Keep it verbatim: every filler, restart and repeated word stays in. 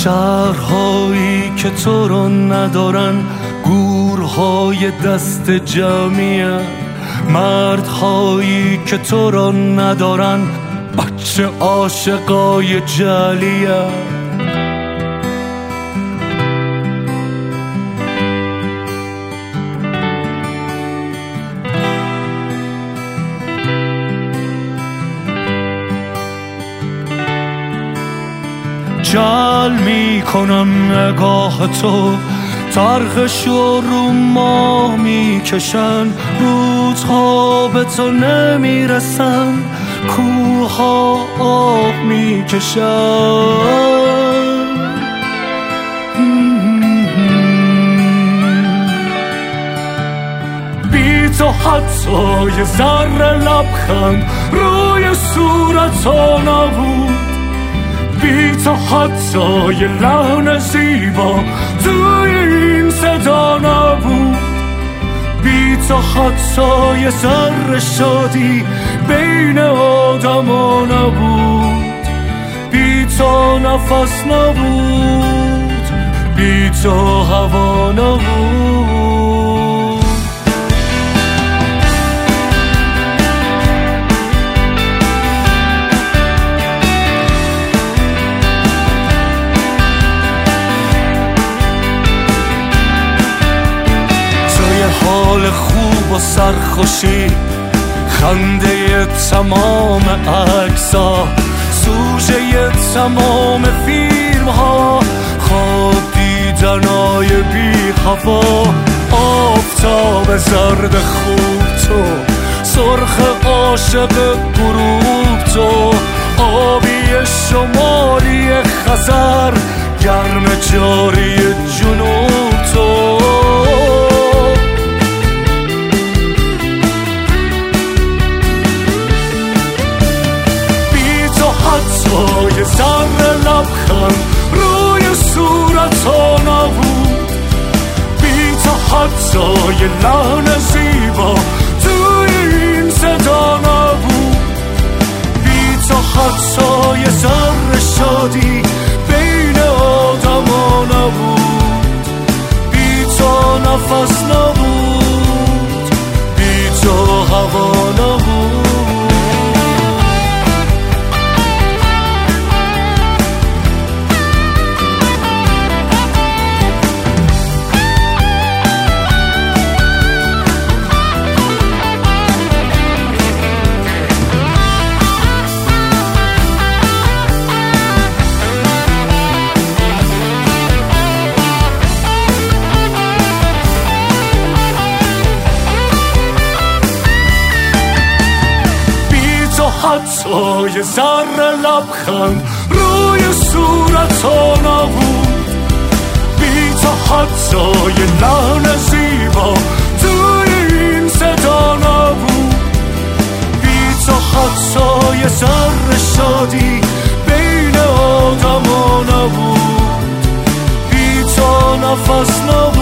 شهرهایی که تو رو ندارن گورهای دست جمعیه، مردهایی که تو رو ندارن بچه عاشقای جلیه. جل میکنم نگاه تو، ترخشو رو ما میکشن، روزها به تو نمیرسن، کوها آب میکشن. بی تو حتی یه ذره لبخند روی صورتا نبود، بی تو حتی یه لحن زیبا توی این صدا نبود، بی تو حتی یه ذره شادی بین آدما نبود، بی تو نفس نبود، بی تو هوا نبود. حال خوب و سرخوشی، خنده تمام عکس‌ها، سوژه تمام فیلم ها، خواب دیدنای بی هوا، آفتاب زرد خوب تو، سرخ عاشق غروب تو، آبی شمالی خزر، گرم جاری جنوب تو. یه ذره لبخند روی صورتا نبود، بی تو حتی یه لحن زیبا توی این صدا نبود، بی تو حتی یه ذره شادی بین آدما نبود، بی تو نفس نبود، بی تو هوا نبود. حتی یه ذره لبخند روی صورتا نبود، بی تو حتی یه لحن زیبا توی این صدا نبود، بی تو حتی یه ذره شادی بین آدما نبود، بی تو نفس نبود.